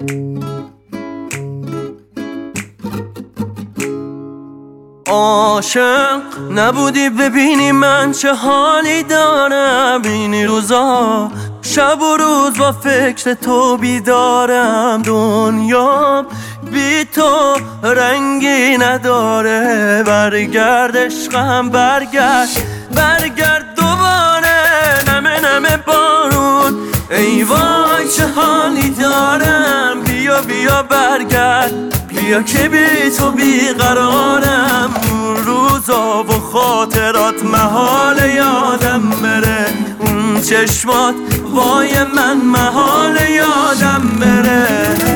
عاشق نبودی ببینی من چه حالی دارم. این روزا شب و روز با فکر تو بیدارم. دنیا بی تو رنگی نداره. برگرد عشقم برگرد دوباره. نمه نمه بارون ای وای چه حالی دارم. بیا برگرد بیا که بی تو بیقرارم. اون روزا و خاطرات محال یادم بره. اون چشمات وای من محال یادم بره.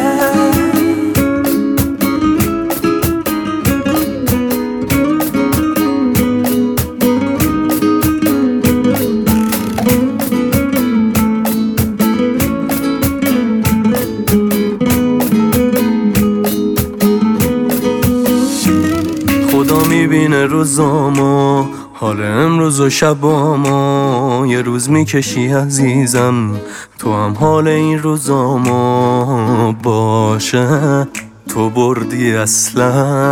خدا میبینه روزامو، حال امروز و شبامو. یه روز میکشی عزیزم تو هم حال این روزامو. باشه تو بردی اصلا.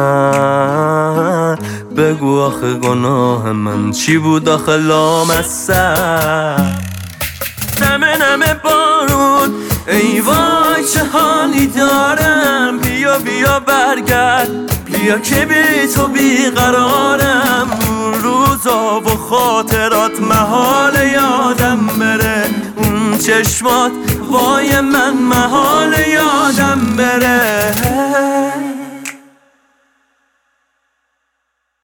بگو آخه گناه من چی بود آخه لامصب. نمه نمه بارون ای وای چه حالی دارم. بیا برگرد بیا که بی تو بیقرارم. اون روزا و خاطرات محال یادم بره. اون چشمات وای من محال یادم بره.